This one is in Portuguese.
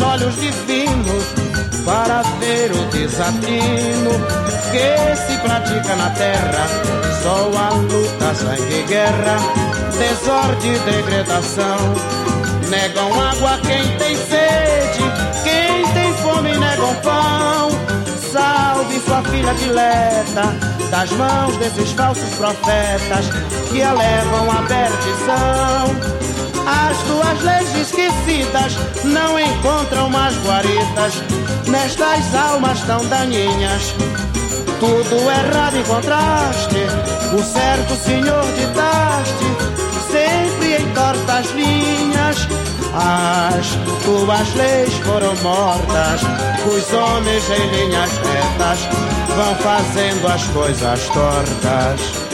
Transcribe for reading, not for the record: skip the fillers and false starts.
olhos divinos para ver o desatino que se pratica na terra. Só a luta, sangue e guerra, desordem e degradação. Negam água a quem tem sede, quem tem fome negam pão. Salve sua filha dileta das mãos desses falsos profetas que a levam à perdição. As tuas leis esquecidas não encontram mais guaridas nestas almas tão daninhas. Tudo errado encontraste, o certo senhor ditaste, sempre em tortas linhas. As tuas leis foram mortas, os homens em linhas retas vão fazendo as coisas tortas.